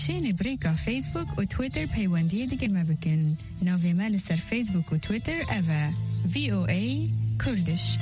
پاشێنێ برێکا فیسبوک و تویتر پەیوەندیە دیگەمە بکەن. ناوێمە لەسەر فیسبوک و تویتر ئەوە VOA کوردش.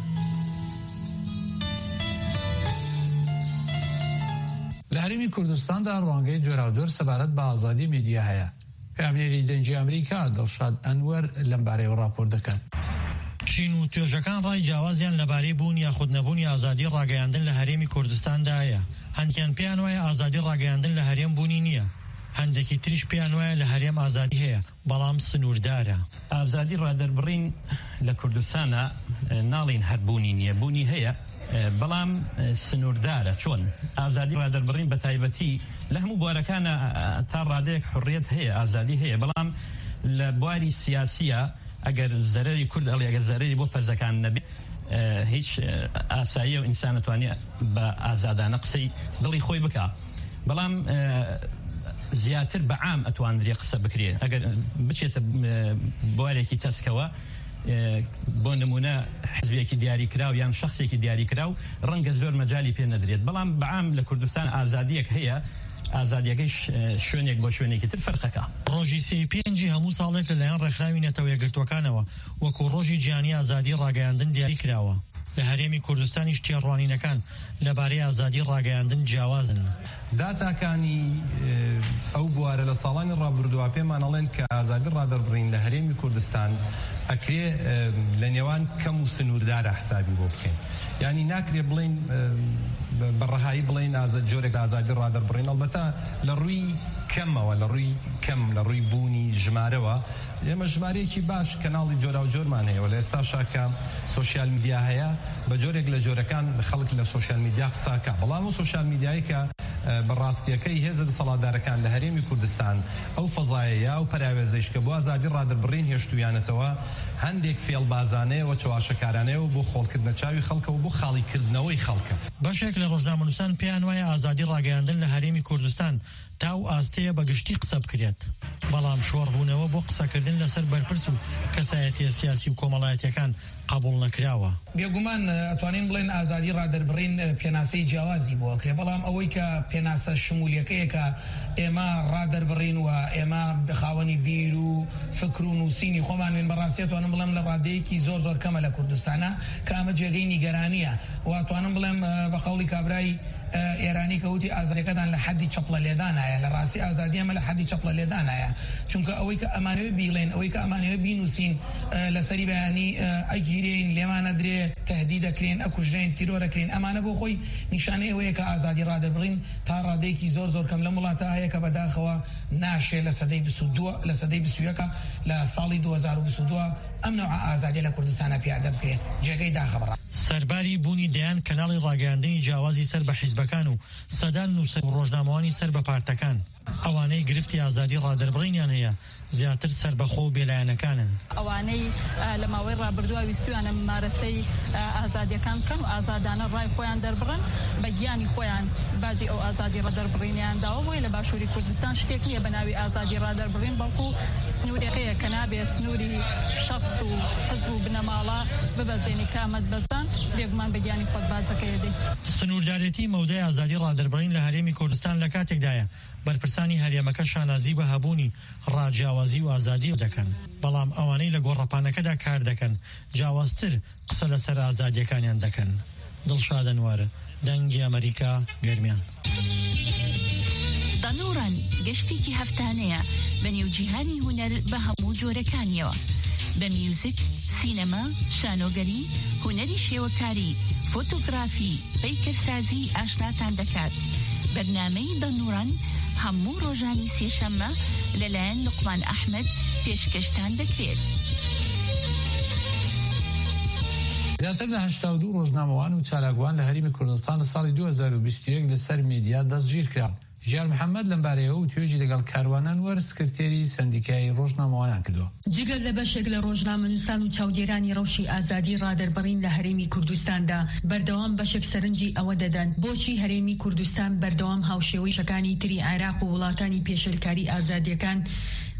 لە هەرێمی کوردستاندا ڕوانگەی جۆراوجۆر سەبارەت بە ئازادی میدیا هەیە. پێامنێری دەنگی ئەمریکا دڵشاد ئەنوەر لەم بارەیەوە راپۆرت دەکات. چین و توێژەکان ڕای جیاوازیان لەبارەی بوون یاخود نەبوونی ئازادی ڕاگەیاندن لە هەرێمی کوردستاندا هەیە. هەندێکیان پێیان وایە ئازادی ڕاگەیاندن لە هەرێم بوونی نییە. هەندێکی تریش پێیان وایە لە هەرێم ئازادی هەیە، بەڵام سنووردارە. ئازادی ڕادەربڕین لە کوردستانە ناڵین هەربوونی نییە، بوونی هەیە، بەڵام سنووردارە. چۆن ئازادی ڕادەربڕین بە تایبەتی لە هەموو بوارەکانە تا ڕادەیەک حڕیەت هەیە، ئازادی هەیە، بەڵام لە بواری سیاسیە ئەگەر زەرەری کورد ئەڵێ ئەگەر زەرەری بۆ پەرزەکان نەبێت هیچ ئاسایی و ئینسان نەتوانێت بە ئازادانە قسەی دڵی خۆی بکە. بەڵام زیاتر بە عام ئەتواندرێ قسە بکرێت. ئەگەر بچێتە بوارێکی تەسکەوە بۆ نمونە حزبێکی دیاریکراو یان شخصێکی دیاریکراو ڕەنگە زۆر مەجای پێ نەدرێت. بەڵام بە عام لە کوردستان ئازادیەک هەیە، ئازادیەکەیش شوێنێک بۆ شوێنێکی تر فەرقەکە. ڕۆژی سێی پێنجی هەموو ساڵێک لەلایەن ڕێکخراوی نەتەوە یەکگرتوەکانەوە وەکو ڕۆژی جیهانی ئازادی ڕاگەیاندن دیاری کراوە. لە هەرێمی کوردستانیش تێڕوانینەکان لەبارەی ئازادی ڕاگەیاندن جیاوازن. داتاکانی ئەو بوارە لە ساڵانی ڕابردووە پێمان ئەڵێن کە ئازادی ڕادەربڕین لە هەرێمی کوردستان ئەکرێ لە نێوان کەم و سنووردارە حسابی بۆ بکەین. یعنی ناکرێ بڵین بەڕەهایی بڵین جۆرێک ئازادی ڕادەربڕین، ئەڵبەتە لە ڕووی کەمەوە، لە ڕووی کەم، لە ڕووی بوونی ژمارەوە ئێمە ژمارەیەکی باش کەناڵی جۆراوجۆرمان هەیە و لە ئێستا شاکە سۆشیال میدیا هەیە، بە جۆرێک لە جۆرەکان خەڵک لە سۆشیال میدیا قساکە. بەڵام و سۆشیال میدیایی کە بەڕاستیەکەی هێزە دەسەڵاتدارەکان لە هەرێمی کوردستان ئەو فەزایەیە و پەراوێزەیش کە بۆ ئازادی ڕادەربڕین هێشتویانەتەوە هەندێک فێڵبازانەیە و چاواشەکارانەیە و بۆ خۆڵکردنە چاوی خەڵکە و بۆ خاڵیکردنەوەی خەڵکە. بەشێک لە ڕۆژنامەنووسان پێیان وایە ئازادی ڕاگەیاندن لە هەرێمی کوردستان تاو ئاستەیە بەگشتی قسە بکرێت، بەڵام شۆڕبوونەوە بۆ قسەکردن لەسەر بەرپرس و کەسایەتیە سیاسی و کۆمەڵایەتیەکان قبول نەکراوە. بێگومان ئەتوانین بڵێن ئازادی ڕادەربڕین پێناسەی جیاوازی بۆ ئەکرێ، بەڵام ئەوەی کە پێناسە شمولیەکەیە کە ئێمە ڕادەربڕین و ئێمە بخاوەنی بیر و فکر و نووسینی خۆمان بەڕاستی ئەتوانم بڵێم لە ڕادەیەکی زۆر زۆر کەمە لە کوردستانە کە ئەمە جێگەی نیگەرانیە و ئەتوانم بڵێم بە قەوڵی کابرای ئێرانی کەوتی ئازادیەکەتان لە حەدی چەپڵە لێدانایە. لە ڕاستی ئازادی ئەمە لە حەدی چەپڵە لێدانایە، چونکە ئەوەی کە ئەمانەوێ بیڵێن، ئەوەی کە ئەمانەوێ بینووسین لەسەری بەیانی ئەگیرین، لێمانە درێ تهدید دەکرێن، ئەکوژرێن، تیرۆرەکرێن، ئەمانە بۆ خۆی نیشانەی ئەوەیە کە ئازادی ڕادەربڕین تا ڕادەیەکی زۆر زۆر کەم لە وڵاتە هەیە کە بەداخەوە ناشێ لە سەدەی 22 لە سەدەی 21 لە ساڵی 2022 ئەم نوع ئازادی لە کوردستانە پیادە بکرێن. جێگەی داخەبڕە سەرباری بوونی دەیان کەناڵی ڕاگەیاندنی جیاوازی سەر بە حیزبەکان و سەدان نووسەر و ڕۆژنامەوانی سەر بە پارتەکان. ئەوانەی گرفتی ئازادی ڕادەربڕینیان هەیە زیاتر سربەخۆ و بێلایەنەکانن. ئەوانەی لە ماوەی ڕابردووە ویستویانە مارەسەی ئازادیەکان کەن و ئازادانە ڕای خۆیان دەربڕن بە گیانی خۆیان باجی ئەو ئازادی ڕادەربڕینیان داوە بۆی لە باشووری کوردستان شتێک نییە بە ناوی ئازادی ڕادەربڕین، بەڵکو سنوورێکەیە کە نابێ سنووری شخص و حزب و بنەماڵە ببەزێنی کامەت بەزان بێگومان بە گیانی خۆت باجەکەیە دێ. سنووردارەتی مەودای ئازادی ڕادەربڕین لە هەرێمی کوردستان لە کاتێکدایە بەرپرسانی هەرێمەکە شانازی بە هەبوونی ڕاجیاوازی و ئازادی دەکەن، بەڵام ئەوانەی لە گۆڕەپانەکەدا کار دەکەن جیاوازتر قسە لەسەر ئازادیەکانیان دەکەن. دڵشاد ئەنوەر، دەنگی ئەمریکا، گەرمیان. دەنوڕان گەشتێکی هەفتانەیە بە نێوجیهانی هونەر بە هەموو جۆرەکانیەوە، بە میوزیک، سینەما، شانۆگەری، هونەری شێوەکاری، فۆتۆگرافی، پیکەرسازی ئاشناتان دەکات. بەرنامەی دەنوڕان هەموو ڕۆژانی سێشەممە لەلایەن لوقمان ئەحمەد پێشکەشتان دەکرێت. زیاتر لە 82 ڕۆژنامەوان و چالاکوان لە هەرێمی کوردستان لە ساڵی 2021 لەسەر میدیا دەستگیر کران. ژیار محەممەد لەم بارەیەوە و توێژی لەگەڵ کاروانان وەر سکرتێری سندیکای ڕۆژنامەوانان کردووە. جگەر لە بەشێک لە ڕۆژنامەنووسان و چاودێرانی ڕەوشی ئازادی ڕادەربڕین لە هەرێمی کوردستاندا بەردەوام بەشێک سەرنجی ئەوە دەدەن بۆچی هەرێمی کوردستان بەردەوام هاوشێوەی شەکانی تری عێراق و وڵاتانی پێشەلکاری ئازادیەکان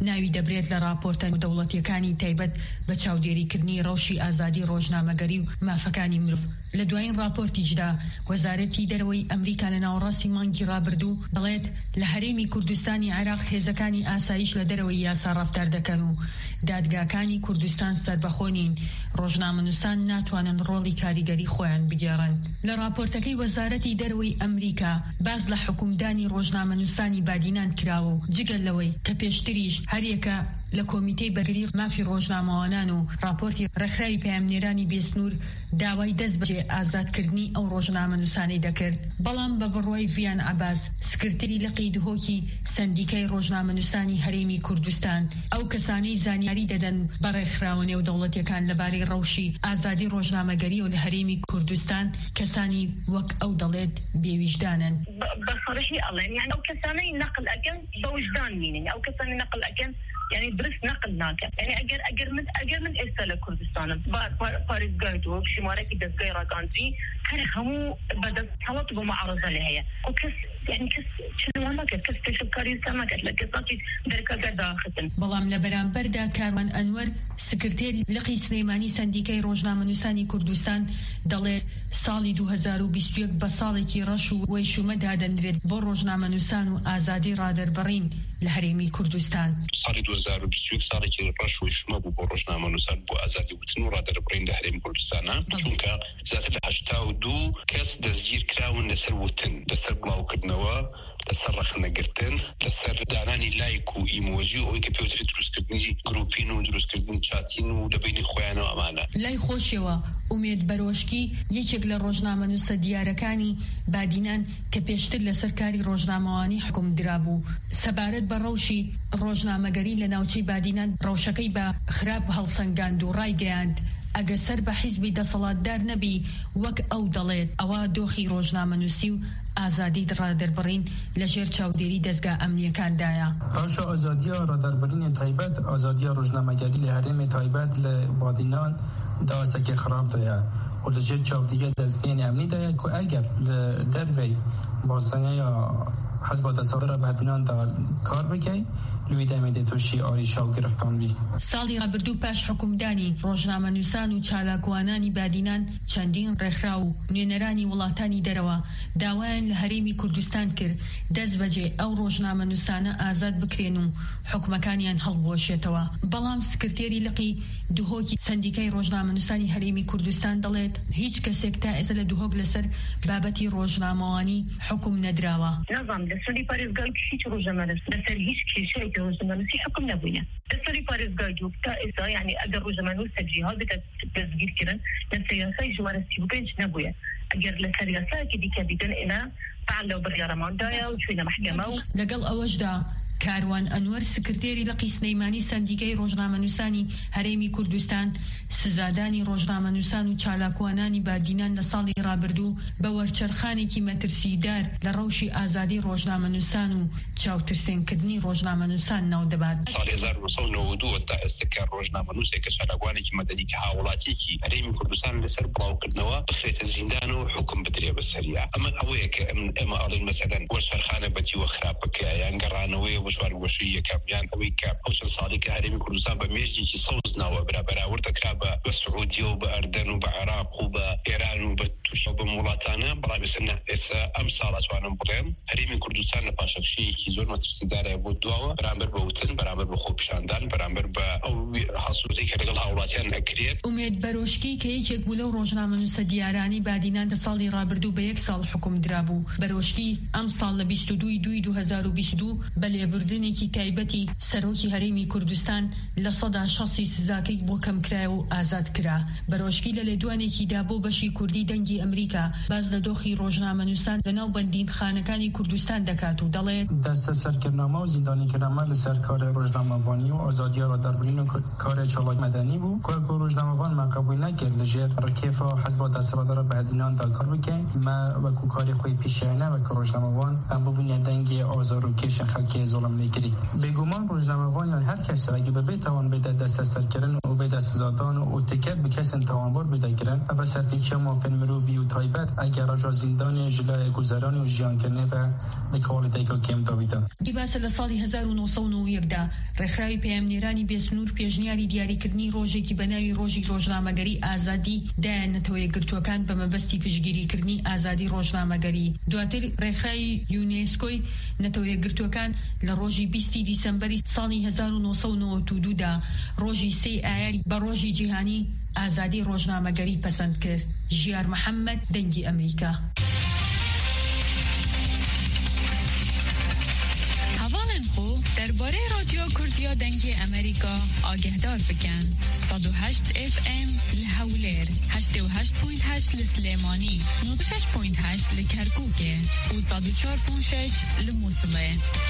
ناوی دەبرێت لە راپۆرتە دەوڵەتیەکانی تایبەت بە چاودێریکردنی ڕەوشی ئازادی ڕۆژنامەگەری و مافەکانی مرۆڤ. لە دوایین راپۆرتیشدا وەزارەتی دەرەوەی ئەمریکا لە ناوەڕاستی مانگی ڕابردوو دەڵێت لە هەرێمی کوردستانی عێراق هێزەکانی ئاسایش لە دەرەوەی یاسا ڕەفتار دەکەن و دادگاکانی کوردستان سەربەخۆنین، ڕۆژنامەنووسان ناتوانن ڕۆڵی کاریگەری خۆیان بگێڕن. لە راپۆرتەکەی وەزارەتی دەرەوەی ئەمریکا باز لە حکومدانی ڕۆژنامەنووسانی بادینان کراوە و جگەل لەوەی کە پێشتریش هەریەکە لە کۆمیتەی بەگری مافی ڕۆژنامەوانان و راپۆرتی ڕێکخراوی پەیامنێرانی بێسنوور داوای دەست بەجێ ئازادکردنی ئەو ڕۆژنامەنووسانەی دەکرد. بەڵام بە بڕوای ڤیان عەباس، سکرتەری لقی دهۆکی سەندیکای ڕۆژنامەنووسانی هەرێمی کوردستان، ئەو کەسانەی زانیاری دەدەن بە ڕێکخراوە نێو دەوڵەتیەکان لەبارەی ڕەوشی ئازادی ڕۆژنامەگەری و لە هەرێمی کوردستان کەسانی وەک ئەو دەڵێت بێویژدانن. بەصریحی ئەڵێن یعنی ئەو کەسانەی نەقل ئەکەن بە وجدان بینن، ئەو کەسانی نەقل ئەکەن يعني درس نقل ناكا يعني اگر من استل كردستان باريزگاه دو شماره کی دستگاه راگاندری هر همو بدل حوط بمعارضه لهي وكس يعني كس شنو ما كس تشكري سمكت لكساتي دركا داختن بەڵام لە بەرامبەردا کاروان ئەنوەر، سکرتێری لقی سلەیمانی سەندیکای ڕۆژنامەنووسانی کوردستان دەڵێت ساڵی 2021 بە ساڵێکی ڕەش و وەیشومە دادەنرێت بۆ ڕۆژنامەنووسان و ئازادی ڕادەربڕین لە هەرێمی کوردستان. ساڵی 2021 ساڵێکی ڕەش و وەیشومە بوو بۆ ڕۆژنامەنووسان بۆ ئازادی وتن و ڕادەربڕین لە هەرێمی کوردستانە، چونکە زیاتر لە 82 کەس دەستگیر کراون لەسەر وتن، لەسەر بڵاوکردنەوە، لەسەر ڕەخنەگرتن، لەسەر دانانی لایک و ئیمۆجی و ئەوەی کە پێوتری دروستکردنی گروپین و دروستکردنی چاتین و لەبینی خۆیانەوە ئەمانە. لای خۆشیەوە ئومێد بەرۆشکی یەکێک لە ڕۆژنامەنووسە دیارەکانی بادینان کە پێشتر لەسەر کاری ڕۆژنامەوانی حکم درابوو، سەبارەت بە ڕەوشی ڕۆژنامەگەری لە ناوچەی بادینان ڕەوشەکەی بە خراپ هەڵسەنگاند و ڕایگەیاند. ئەگە سەر بە حیزبی دەسەڵاتدار نەبی وەک ئەو دەڵێت، ئەوە دۆخی ڕۆژنامەنووسی و ئازادی ڕادەربڕین لە ژێر چاودێری دەستگا ئەمنیەکاندایە. ڕەوشە ئازادیە ڕادەربڕینی تایبەت، ئازادیە ڕۆژنامەگەری لە هەرێمی تایبەت لە بادینان داوەستێکی خراپدایە و لە ژێر چاودێریە دەستگای ئەمنیدایە کە ئەگەر لە دەروەی بازرگانیە حزب دەسەڵاتدارە بادیناندا کار بکەی لوی دەمێدێت تووشی ئاریشا و گرفتان بی. ساڵی ڕابردوو پاش حکومدانی ڕۆژنامەنووسان و چالاکوانانی بادینان چەندین ڕێکخرا و نوێنەرانی وڵاتانی دەرەوە داوایان لە هەرێمی کوردستان کرد دەست بەجێ ئەو ڕۆژنامەنووسانە ئازاد بکرێن و حکومەکانیان هەڵبوەشێتەوە. بەڵام سکرتێری لقی دهۆکی سەندیکای ڕۆژنامەنووسانی هەرێمی کوردستان دەڵێت هیچ کەسێک تا ئێستا لە دهۆک لەسەر بابەتی ڕۆژنامەوانی حکم نەدراوە. نظام لەسەری پارێزگای هیچ ڕۆژنامەنووس لەسەر هیچ کێشەیەکی ڕۆژنامەنووسی حکم نەبووە. لەسەری پارێزگای تا ئێستا یعنی ئەگەر ڕۆژنامەنووس جیهاد دەستگیرکردن لە یاسای ژوارە 35 نەبووە. ئەگەر لەسەر یاسایەکی دیکە بیدەن ئێمە فعال لەو بڕیارەماندایە و چوینە مەحکەمە و لەگەڵ ئەوەشدا کاروان ئەنوەر، سکرتێری لقی سلەیمانی سەندیکای ڕۆژنامەنووسانی هەرێمی کوردستان، سزادانی ڕۆژنامەنووسان و چالاکوانانی بادینان لە ساڵی ڕابردوو بە وەرچەرخانێکی مەترسیدار لە ڕەوشی ئازادی ڕۆژنامەنووسان و چاوترسێنکردنی ڕۆژنامەنووسان ناو دەبات. ساڵی 1992 تا ئێستا ڕۆژنامەنووسێک کە چالاکوانێکی مەدەنی کە هاوڵاتیەکی هەرێمی کوردستان لەسەر بڵاوکردنەوە بخرێتە زیندان و حکم بدرێ بەسەریا. ئەمە ئەوەیە کە ئێمە ئەڵێن مەسەلەن وەرچەرخانە بەتیوە خراپەکە یان گەڕانەوەی شوار وشی یەکەم یان ئەوەی کە ئەو چەند ساڵی کە هەرێمی کوردستان بە مێژێکی سەوز ناوە بەراورد دەکرا بە سعودیە و بە ئەردەن و بە عێراق و بە ئێران و بە تورکیا و بە وڵاتانە. بەڵام ئێستا ئەم ساڵ ئەتوانم بڵێم هەرێمی کوردستان لە پاشەکشەیەکی زۆر مەترسیدارە بۆ دواوە، بەرامبەر بە وتن، بەرامبەر بە خۆپیشاندان، بەرامبەر بە ئەو هەسوودەی کە لەگەڵ هاوڵاتیان ئەکرێت. ئومێد بەرۆشکی کە یەکێک بوو لەو ڕۆژنامەنووسە دیارانی بادینان لە ساڵی ڕابردوو بە 1 ساڵ حکم درابوو. بەرۆشکی ئەم ساڵ لە 22/2022 بە لێبوردنێکی تایبەتی سەرۆکی هەرێمی کوردستان لە 160 سزاکەی بۆ کەمکرای و ئازاد کرا. بەرۆشکی لە لێدوانێکی دابۆ بەشی کوردی دەنگی ئەمریکا باز لە دۆخی ڕۆژنامەنووسان لەناو بەندینخانەکانی کوردستان دەکات و دەڵێت دەستە سەرکردنامە و زیندانیکردنامە لەسەر کارە ڕۆژنامەوانی و ئازادیە ڕادەربڕین و کار چالاک مدنی بود که روزنامه‌وان من قبول نکرد لجر رکیفا حزب دسته‌دار بهدینان دا کار بکن ما و کاری خوی پیشینه و روزنامه‌وان هم ببینید دنگ آزار و کش خلک ظلم نکرد بگمان روزنامه‌وان یعنی هر کسی اگه به توان بده دست سر کردن و به دست زدن و تکر به کس توانبار بده کردن و سرپیچه مافن مروی و تایبت اگر راجع زندان جلای گذرانی و جیان کنه و لکوالتی که کم داویدن دیباس لسالی 1991 دا رخراوی پیامنیرانی بیسنور پیشنیاری دیاریکردنی ڕۆژێکی بەناوی ڕۆژی ڕۆژنامەگەری ئازادی دایانەتەوە یەکگرتووەکان بە مەبەستی پشتگیریکردنی ئازادی ڕۆژنامەگەری دواتر ڕێکخراوی یونێسکۆی نەتەوە یەکگرتووەکان لە ڕۆژی 20 دیسەمبەری ساڵی 1992 دا ڕۆژی 3 ئایاری بە ڕۆژی جیهانی ئازادی ڕۆژنامەگەری پەسەند کرد. ژیار محەممەد دەنگی ئەمریکا. درباره رادیو کردیا دنگ امریکا آگهدار بکن. 108 FM لحولیر، 88.8 لسلیمانی، 96.8 لکرکوکه و 104.6 لموصله.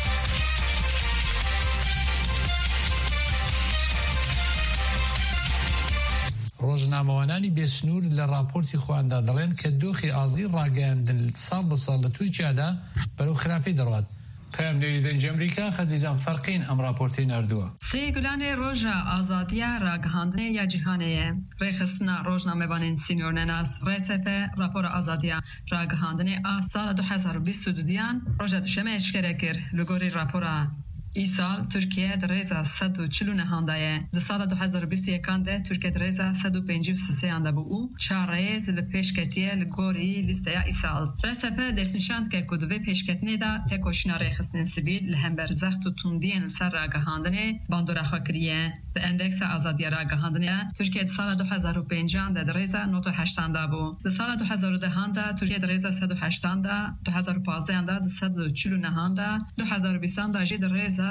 ڕۆژنامەوانانی بێسنوور لە راپۆرتی خۆیاندا دەڵێن کە دۆخی ئازادی ڕاگەیاندن ساڵ بە ساڵ لە تورکیادا بەرەو خراپەی دەڕوات. پامنێری دەنگی ئەمریکا خەزیزان فەرقین ئەم راپۆرتی نردووە. سێگولانê roja azadiya ragihandinê ya cîhanê ye. Rêxistina rojnamevanên sînornenas RSF rapora azadiya ragihandinê a sala 2022yan roja duşemê eşkere kir li gorî rapora. İsal Türkiye de reza 140 nehandaye. Di sala 2021 de Türkiye de reza 153 anda bu u çarez li peşketiye li gori listaya İsal. RSF desnişand ke ku ve peşketine da tek hoşina rexistin sivil li hember zaxt tundiyen ser ragahandine bandora xakriye. De endeksa azadiya ragahandine Türkiye de sala 2005 de reza notu 80 da bu. De sala 2010 da Türkiye de reza 180 da 2015 da 140 nehanda 2020 da de reza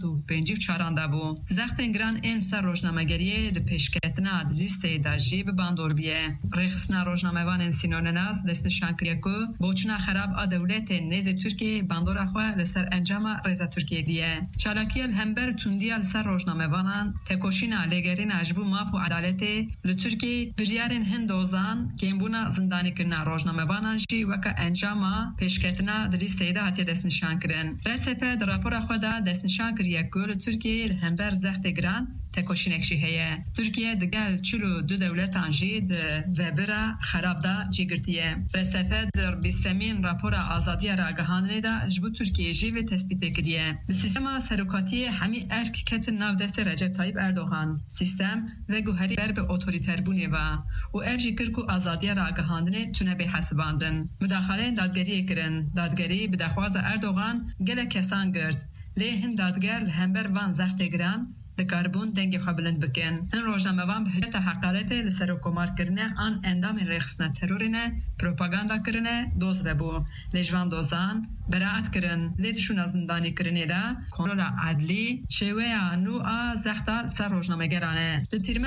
154 دا بو. زختن گران این سر روزنامه‌گریه د پیشکتنا د لیسته داجی به باندوربیه. رخصنا روزنامه‌وان سینونناس دست نشانکریه کو بوچنا خراب ا دولت نز ترکیه باندورا خو لسر انجام رضا ترکیه دیه. چالاکیل همبر توندیا لسر روزنامه‌وانان تکوشینا لگرین اجبو ماف و عدالت ل ترکیه بریارن هندوزان کیمبونا زندانی کرنا روزنامه‌وانان جی وک انجام پیشکتنا د لیسته دا هتی دست نشانکرن. رسفه در راپور خو دا دست نشان کریه کل ترکیه همبر زخت گران تکوشینکشی هیه. ترکیه دگل چلو دو دولت انجی ده برا خراب دا جیگرتیه. رسفه در بیسمین راپور آزادی راگهانه دا جبو ترکیه جی و تثبیت کریه. سیستم سرکاتی همی ارک کت ناو دست رجب طیب اردوغان. سیستم و گوهری بر به اتوریتر بونه و ارجی کرکو آزادی راگهانه تونه به حسباندن. مداخله دادگری کرن. دادگری به دخواز اردوغان گله کسان گرد. لی هند دادگر همبر وان زخت گران دکاربون دنگ خبلند بکن. این روزنامه‌وان به حجت حقارت لسر و کمار کرنه آن اندام رخصنا ترورینه پروپاگاندا کرنه دوز بو. لجوان دوزان براعت کرن لیدشون از زندانی کرنه دا کنترل عدلی شوه نو زختا سر روزنامه‌گرانه. لتیرمه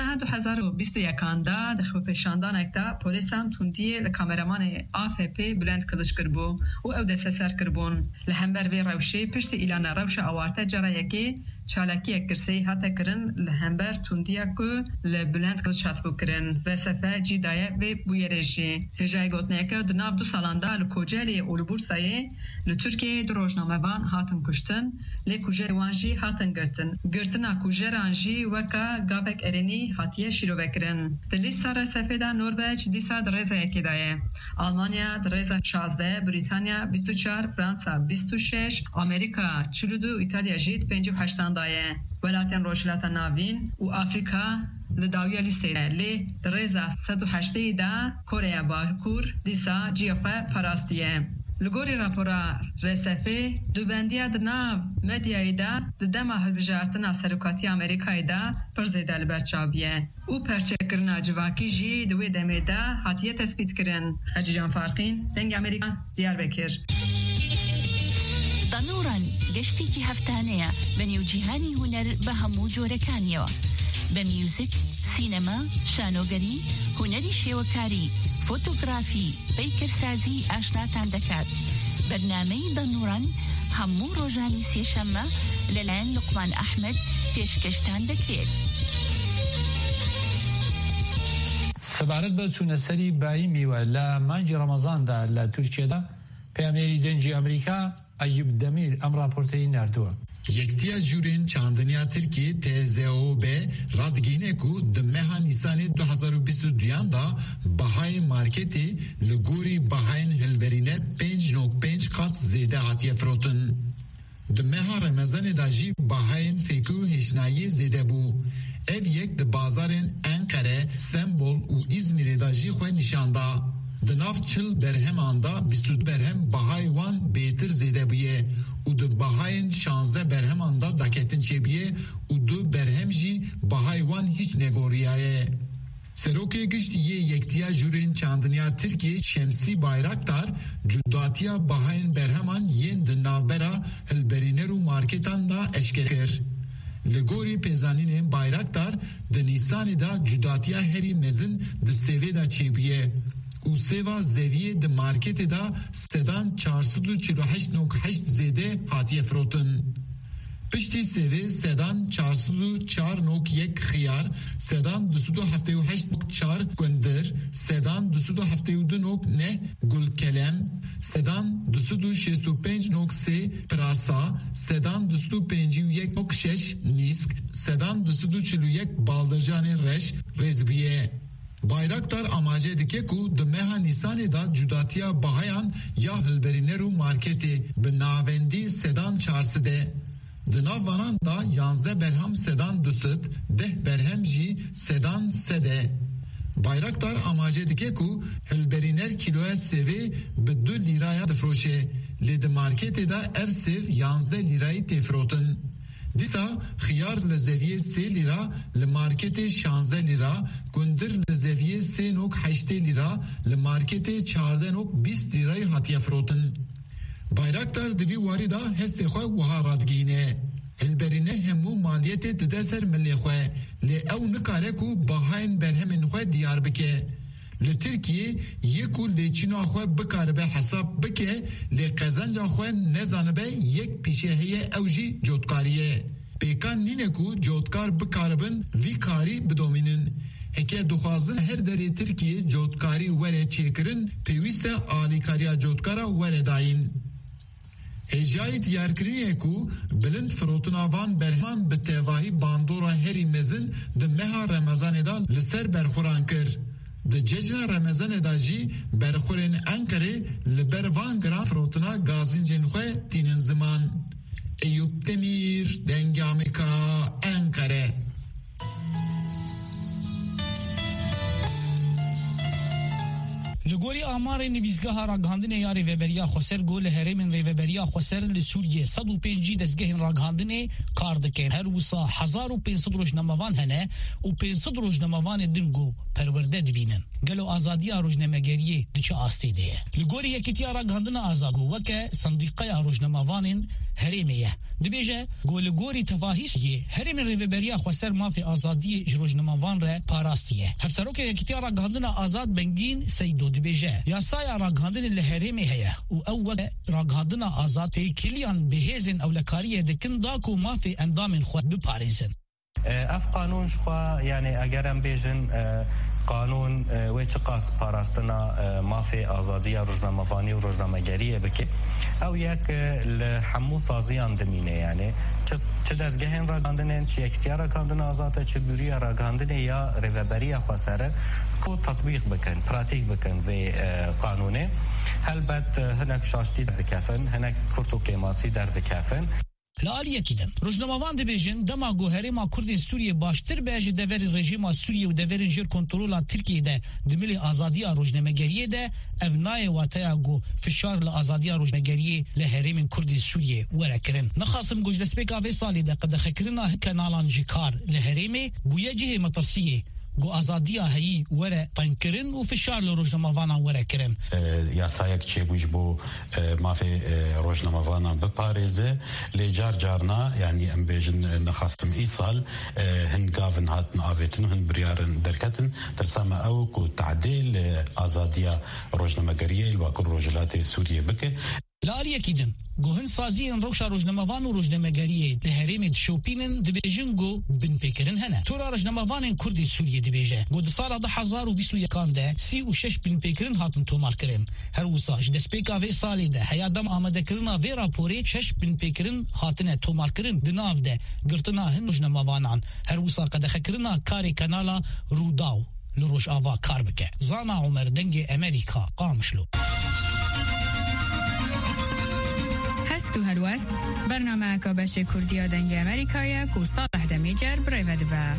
2021 دا دخو پیشاندان اکتا پولیسان توندیه لکامرامان AFP بلند کلش کربو و او دست سر کربون. لهمبر وی روشه پشت ایلان روش آوارته جرایکی چالاکی اکرسی حتی کرن لهمبر توندیا که لبلند کلش حت بو کرن. رسفه جیدایه و بویرشی. هجای گوتنه که دناب 2 سالانده لکوجلی و لبورسایه لترکیه در روزنامه‌وان هاتن کشتن لکوجر وانجی هاتن گرتنا کوجر انجی وکا گابک ارینی هاتیه شیرو بکرن. دلیسا رسفه دا نروژ دیسا در رزا یکیدایه. آلمانیا در رزا 16، بریتانیا 24، فرانسا 26، آمریکا 42، ایتالیا جید 58 دایه. ولاتن روشلات ناوین و آفریقا لداویا لیسته لی در رزا 108 دا کره باکور دیسا جیخواه پراستیه. لگوری راپورا رسفه دوبندیا دناو مدیای دا دما هلبجارتنا سرکاتی امریکای دا پرزیده لبرچاویه. او پرچه کرنا جواکی جی دوی دمه دا حتیه تثبیت کرن. خجیجان فارقین دنگ امریکا دیار بکر. دانوران گشتی که هفتانه بنیو جیهانی هنر به همو جورکانیو به میوزیک، سینما، شانوگری، هنری شیوکاری، فوتوگرافی، پیکرسازی آشناتان دکات. برنامه دانوران همو روزانی سیشمه لالان لقمان احمد پیشکشتان دکرید. سەبارەت بە چوونەسەری بایی میوە لە مانگی ڕەمەزاندا لە تورکیەدا پەیامێری دەنگی ئەمریکا ئەیوب دەمیر ئەم راپۆرتەی نردووە. یکتیا جورین چاندنیا ترکی TZOB radgine ku di meha Nisanê 2022 da bahayê marketê li gorî bahayên hilberîne 5.5 qat zêde hatiye firotin. Di meha Remezanê da jî bahayên fêkû hêşnayî zêde bû. Ev yek di bazarên Enkere, Stenbol û İzmirê da jî xwe nîşanda. Di nav çil berheman da 22 berhem bahayê wan bêtir zêde bûye û di bahayên 16 berheman da daketin çêbiye û 2 berhem jî bahayê wan hiç negoriyaye. Serokê Giştiyê Yektiya Jûrên Çandiniya Tirkiye Şemsî Bayraktar cudatiya bahayên berheman yên di navbera hilberîner û marketan da eşkere kir. Li gorî pêzanînên Bayraktar di Nîsanê da cudatiya herî mezin di sevê da çêbiye û seva zeviyê di marketê da sedan 448.8 zêde hatiye firotin. Piştî sevê sedan 404.1 xiyar, sedan 278.4 gundir, sedan 272.9 gulkelem, sedan 265.3 prasa, sedan 251.6 nisk, sedan 241 baldırcanê reş rezbiye. Bayraktar amaje dike ku di meha Nîsanê da cudatiya bahayan ya hilberîner û marketê bi navendî sedan 400 de. Di nav vanan da 11 berhem sedan 200, 10 berhem jî sedan 300 de. Bayraktar amaje dike ku hilberîner kiloya sevê bi 2 liraya difroşe. Lê di marketê da ev sev 11 lirayê têfirotin. Dîsa xiyar li zeviyê 3 lira, li marketê 16 lira, gundir li zeviyê 3.8 lira, li marketê 14.20 lirayê hatiye firotin. Bayraktar di vî warî da hestê xwe wiha radgîne. Hilberîne hemû maliyetê dide ser milê xwe, lê ew nikare ku bahayên berhemên xwe diyar bike. Li Tirkiye yê ku lêçîna xwe bikaribe hesab bike, lê qezanca xwe nezanibe yek pîşe heye ew jî cotkarî. Pêkan nîne ku cotkar bikaribin vî karî bidomînin. Heke dixwazin her derê Tirkiye cotkarî were çêkirin, pêwîst e alîkariya cotkara were dayîn. Hêjayê diyarkirinê ku bilind firotina van berheman bi tevahî bandora herî mezin di meha Remezanê da li ser berxuran kir. Di cejna Remezanê da jî berxurên Enkerê li ber van giran firotina gazincên xwe tînin ziman. Eyüp Demir, Dengê Amerika, Enkere. لگوری آمار نویزگاه راگهاندن یا ریوبریا خسر گل هرمن ریوبریا خسر لسوریه 105 دزگه راگهاندن کار دکن هر وسا 1500 روزنامه‌وان هنه و 500 روزنامه‌وان دنگو پرورده دبینن گلو آزادی روزنامه‌گری دچ آستیده لگوری یکیتیا راگهاندن آزادو وکه صندوقه روزنامه‌وان هرمیه دبیجه گلگوری تفاهیشی هرمن ریوبریا خسر مافی آزادی روزنامه‌وان ر پاراستیه هفسروک یکیتیا راگهاندن آزاد بنگین سیدو دبیجه یاسای راگهاندن لهرمی هیا و او راگهاندن آزاد کلیان بهزن او لکاریه دکن داکو مافی اندام خود بپاریزن اف قانون شخوا يعني اگرم بیجن قانون وچقاس پاراستنا مافی آزادی روزنامه‌وانی و روزنامه‌گریه بکه او یک لحمو سازیان دمینه یعنی چه دزگهن راگاندنن چه اختیار راگاندن آزاده چه بوری راگاندن یا ریوبری خسره کو تطبیق بکن پراتیک بکن و قانونه هلبت هناك شاشتی در دکفن هناك کرتو کماسی در دکفن لآلیه کدن روزنامه‌وان دبیجن دما گوهری ما کردین سوریه باشتر بیج دور رژیم سوریه و دور جر کنترل ترکیه ده دمل آزادی روزنامه‌گری ده افنای واتیا گو فشار لآزادی روزنامه‌گری لهریم کردی سوریه ورکرن نخاسم گوج دسپیکا و سالی ده قد خکرنا کنالان جکار لهریم بویا جه مترسیه گو آزادی هایی وره پنکرن و فشار لروزنامه‌وان وره کرن یاسایک چه بوج بو مافی روزنامه‌وان بپارێزه لجار جارنا یعنی ام بیجن نخواستم ایسال هنگاون هاتن آویتن هن بریارن درکتن ترسام او کو تعدیل آزادی روزنامه‌گری الواقع روجلات سوریه بکه لالی کیدن گوهن سازیان روشا روزنامه‌وان و روزنامه‌گریه لهریم شوپینن دبیجنگو بن پیکرن هنه تورا روزنامه‌وان کردی سوریه دبیجه گود سال 2021 ده 36 بن پیکرن هاتن تومار کرن هر وساج دسپیکا و سالی ده هیادم آماده کرنا و راپوری 6 بن پیکرن هاتنه تومار کرن دناف ده گرتنا هن روزنامه‌وانان هر وسا قد خکرنا کاری کانالا روداو لروش آوا کار بکه زانا عمر دنگ امریکا قامشلو تو هلوس برنامه کابش کردیا دنگ امریکایا کو صالح دمیجر برای ودبه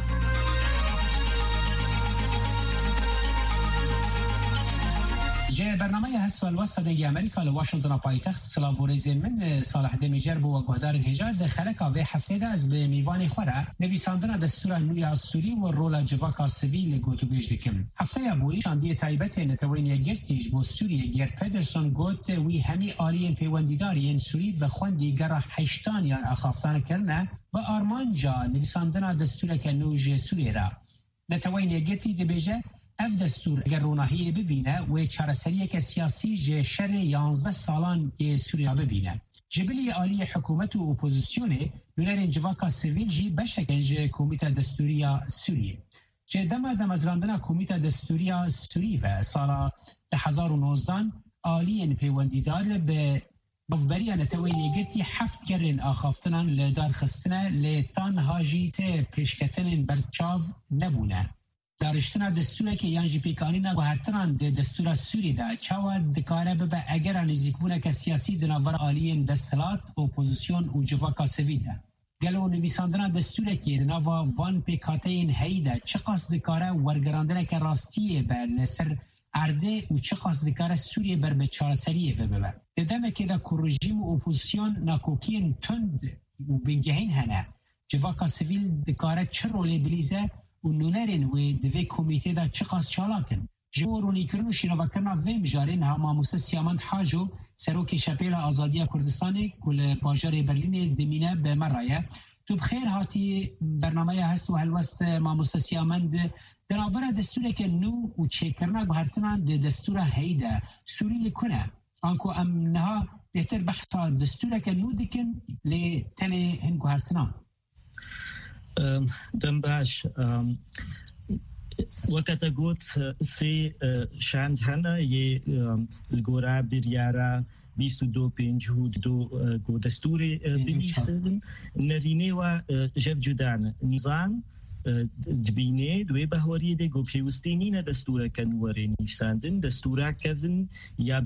جه برنامه هست والوسط دنگ امریکا لواشنطن پایتخت سلاوریزی من صالح دمیجر بو گهدار هجاد خلقا و هفته ده از به میوان خوره نویساندن دستور نوی از سوری و رول جواکا سویل گوتو بیج دکم هفته یا بوری شاندی تایبت نتوین گرتیج بو سوریه گرد پدرسون گوت وی همی آلین پیوندیداری سوری و خوندی گره هشتان یا اخافتان کرنه و آرمانجا نویساندن دستور که نوج سوری را نتوین گرتی دبیجه اف دستور اگر روناهی ببینه و چارەسەریە که سیاسی جه شر 11 سالان سوریا ببینه جبلی عالی حکومت و اپوزیسیونه یونرین جواکا سویل جی بشکن جه کومیتا دستوریا سوریه جه دم از راندن کومیتا دستوریا سوری و سالا 2019 عالی پیوندیدار به بفبریا نتوینی گرتی 7 گرن آخافتنان لدار خستنه لتان هاجی ته پیشکتنن برچاو نبونه دارشتنا دستوره که یانجی پیکانینا و هرتران ده دستور سوری ده چاوا دکاره ببه اگر نزیکبونه که سیاسی دناور آلین دستلات اپوزیسیون و جواکا سوید ده گلو نویساندنا دستوره که دناوا وان پیکاتین هیده چه قصد دکاره ورگراندنه که راستیه به لسر ارده و چه قصد دکاره سوریه بر به چارەسەریه ببه دمه که ده که رژیم و اپوزیسیون ناکوکین تند و بنگهین هنه جواکا سویل دکاره چه رولی بلیزه و نونرین و دوی کمیته دا چه خاص چالاکن جو رونی کرن و شنواکرنا ویم جارین ها موسى سیامند حاجو سروکی شپیل آزادی کردستانی کل باجار برلین دمینه به مرایه تو بخیر هاتی برنامه هست و هلوست موسى سیامند دنابرا دستوره که نو و چیکرنا گوهرتنان ده دستوره هیده سوری لکنه آنکو امنها بهتر بحثا دستوره که نو دکن لی تنه هن گوهرتنان دم باش وقت قلت سي شاند هنا يه الجورا بريارا 22 بينجهود دو دستوري بيسن نريني و جب جدان نظام دبینه دوی بهوری ده گو پیوستینی دستور کنوری نیساندن دستور کردن یا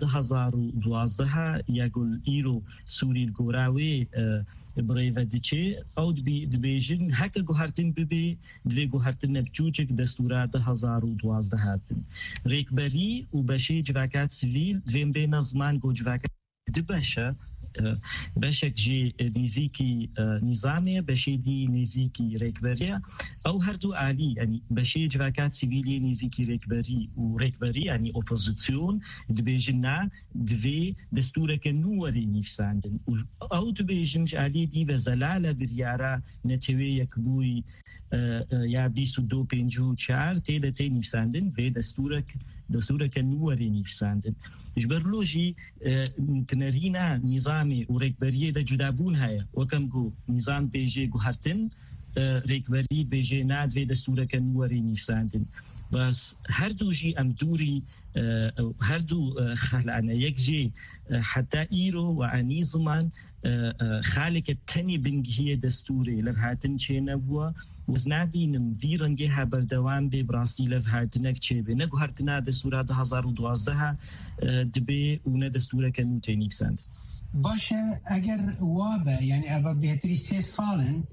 2012 یا گل ایرو سوری گوراوی برای ودیچه او دبیجن هک گوهرتن ببی دوی گوهرتن نبچوچک دستورات 2012 هاتن ریکبری و بشه جواکات سیویل دویم به نظمان گو جواکات دبشه بشك جي نزيكي نظامي بشي دي نزيكي ريكبرية أو هردو عالي يعني بشي جواكات سيفيلية نزيكي ريكبري وريكبري يعني أوبوزيسيون دبيجنا دوي دستورك نوري نفساندن أو دبيجن عالي دي وزلالة بريارة نتوي يكبوي يا 22 بينجو چار تيدا تي نفساندن في دستورك نوري نفساندن جبرلوجي تنرينا نظامي وريكبريه دا جدابون هيا وكم جو نظام بيجي گوهرتن ريكبريه بيجي ناد في دستورك نوري نفساندن بس هردو جي ام دوري هردو خلعنا يكجي حتى ايرو وعني زمان خالق التاني بنجيه دستوري لفهاتن چه نبوا وزنابینم ویرنگی ها بردوام به براستی لفهاتنک چه به نگو هرتنا دستورات 2012 دبی اونه دستوره کنو تینیفسند باشه اگر وابه یعنی اول بهتری 3 سالن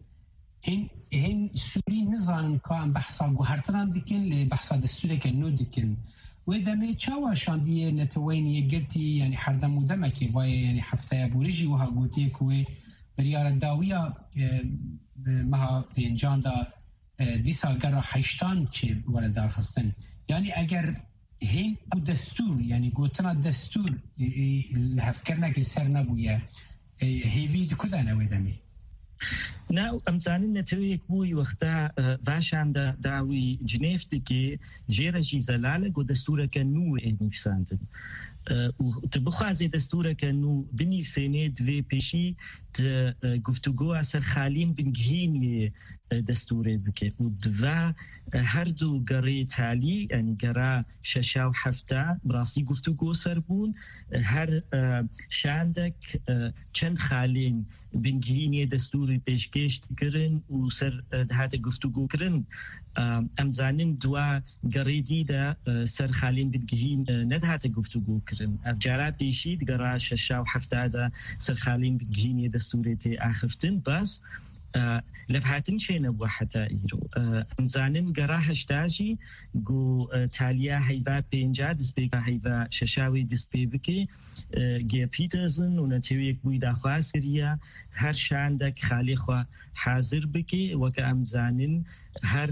هن سوری نزانن که ام بحثا گو هرتنان دکن لی بحثا دستوره کنو دکن و دمه چاوا شاندیه نتوینی گرتی یعنی هردم و دمکی وای یعنی هفته بورجی و ها گوتی که بریار داویا مها پینجان دا دیسا گره هشتان چه ورد درخستن یعنی اگر هین او دستور یعنی گوتنا دستور لحفکرنک سر نبویه هیوید کده نویدمی ناو امزانين نتويك بوي وقتا باشان داوي جنيف دكي جيرا جي زلالة قو دستورة كنو نفساندن وتبخازي دستورة كانوا بني سنة دوي بيشي گفتگو اثر خالين بنجهين دستوري بكي ودفا هردو قري تالي يعني قرا شاشا وحفتا براسي گفتگو سربون هر شاندك چند خالين بنجهين دستوري بيشكيش تكرن وسر هذا گفتگو كرن امزانن دوا قريدي دا سر خالين بنجهين ندهات گفتگو كرن افجارات بيشي قرا شاشا وحفتا دا سر خالين بنجهين دستوري تي آخفتن بس لفهاتن شينا بوحتا إيرو انزانن قراها اشتاجي قو تاليا هيبا بينجا دسبيقا هيبا ششاوي دسبيبكي جي بيترزن ونتويك بويدا خواسريا هر شاندك خالي خوا حاضر بكي وكا امزانن هر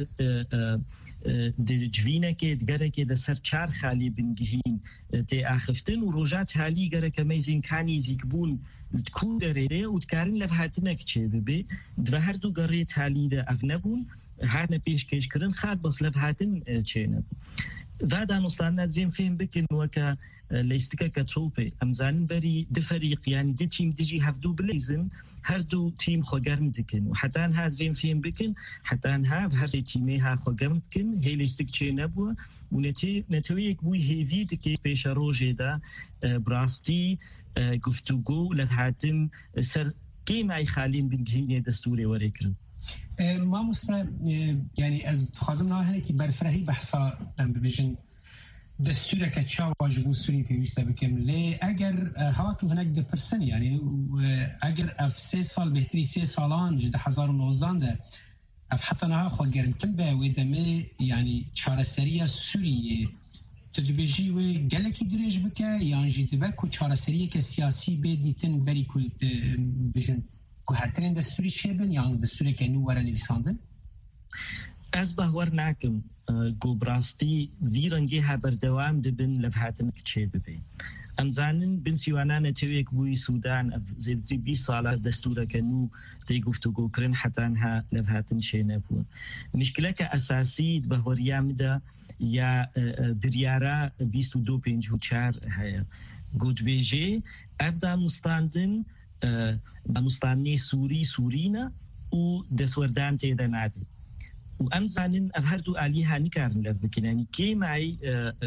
جوینه که دگره که دسر چار خالی بنگهین تی آخفتن و روجات حالی گره که میزین کانی زیکبون تكون دريرة وتكارن لفهاتنك چه ببي دو هر دو قريت حالي ده أفنبون هادنا بيش كيش كرن خاد بس لفهاتن چه نبون ذادا نصارنا دوين فين بكن وكا ليستكا كتروبي أمزانن بري دو فريق يعني دي تيم ديجي هفدو بليزن هر دو تيم خوغرم دكن وحتى هاد فين فين بكن حتى هاد هر سي تيمي ها خوغرم دكن هي ليستك چه نبوا ونتويك بوي هيفي دكي بيش روجي دا براستي گفتگو لفهاتن سر كيما اي خالين بنجهين دستوري وريكرن ما مستا يعني از تخازم ناهنه كي برفرهي بحثا لم ببيجن دستورك تشا واجبو سوري بيوستا بكم لي اگر هاتو هناك دي برسن يعني اگر اف 3 سال بهتري 3 سالان جد 2019 ده اف حتى نها خو گرمتن به ودمه يعني چارسريا سوريه تدبیجی و گلکی دریج بکه یعنی جدبه کو چارسریه که سیاسی بدیتن بری کو بجن کو هرترین دستوری شبن یعنی دستوری که نو ورا نویساندن از باور ناکم گو براستی ویرنگی ها بردوام دبن لفهاتن کچه ببی امزانن بن سیوانان تویک بوی سودان زیدی 20 ساله دستوره که نو تی گفتگو کرن حتی انها لفهاتن شه نبون مشکله که اساسی بهوریام ده یا دریارا 2254 هيا گود بیجی افدان مستاندن مستانی سورینا و دسوردان تیدا نادی و امزانن افهردو آلیها نکارن لف بکن یعنی که معی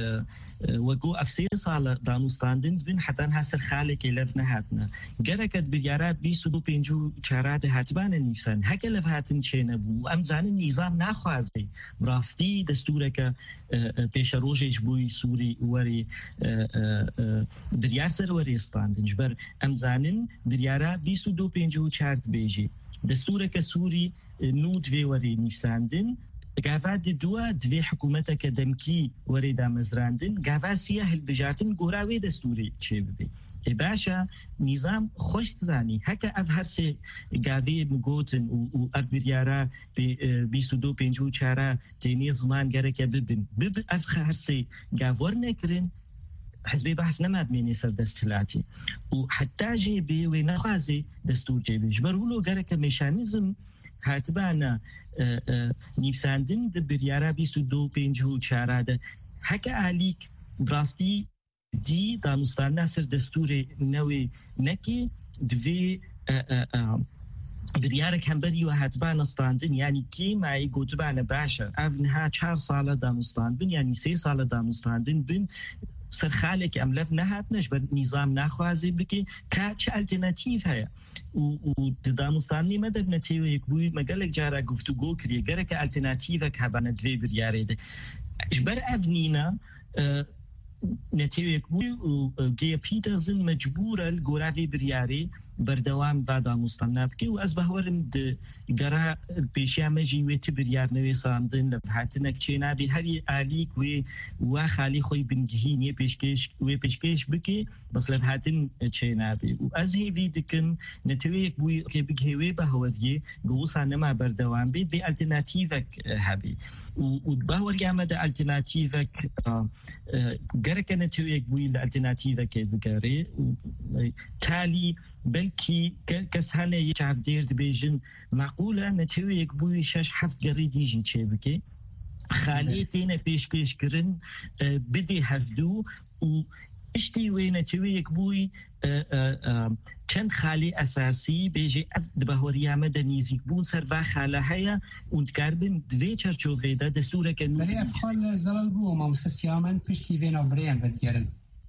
وقو افسير صال دانوستاندن بن حتى هسر خالك لف نهاتنا جركت بيارات بيسو بينجو شارات هاتبان النفسان هكا لفهاتن شينبو امزان النظام ناخوازي براستي دستورك بيشروجيش بوي سوري وري برياسر وري استاندن جبر امزانن بيارات بيسو بينجو شارت بيجي دستورك سوري نود في وري نفساندن قافات دوا دوی حکومت که دمکی وريدا مزراندن قافات سیاه البجارتن قراوي دستوري چه ببي باشا نظام خوش زانی هکا اف هر سه قاوی مگوتن و اف بریارا 2254 تینی زمان گرکه ببن اف هر سه قاور نکرن حزبي بحث نماد ميني سر دستلاتي وحتى جيبي ونخازي دستور جيبي جبرولو قرك ميشانيزم هاتبانا نفساندن د بریارا 2254 ده هکا آلیک براستی دی دانستان ناصر دستور نوی نکی دوی بریارا کمبری و هاتبان استاندن یعنی کی مای گوتبان باشا افنها 4 ساله دانستان بن یعنی 3 ساله دانستاندن بن سر خالك املف نهات نجبر نظام ناخوازي بكي كاتش الترناتيف هيا ودانوستاني مدد نتيو يكبوي مقالك جارا گفتگو كريه گرك الترناتيفك هبانا دوي برياري ده جبر افنينا نتيو يكبوي وجي بيترزن مجبورة الگوراوي برياري بردوام و دانوستان بكي واز بهورم د گرا پیشیا مجی و تبریار نوی ساندن لبحاتنک چینا بی هری آلیک و خالی خوی بنگهین پیشکش بکی بس لبحاتن چینا بی و از هیوی دکن نتوی بوی که بگهوی بهوریه گوسا نما بردوام بی دی الترناتیوک هبی و بهوری آمده الترناتیوک گرک نتوی بوی الترناتیوک بگره تالی بلكي كس هنا يشعف دير دبيجن معقولة نتوي يكبوي شاش حفت قريدي جي تشيبكي خاليتين بيش كرن بدي هفدو و اشتي وين تويك بوي چند خالی اساسی بیجی دبهوریا مدنی زیکبون سر و خاله هیا und garben dve چرچوفه ده دستور که ولی افخال زلال بو ما مسیامن پشتی وین آوریان بدگرن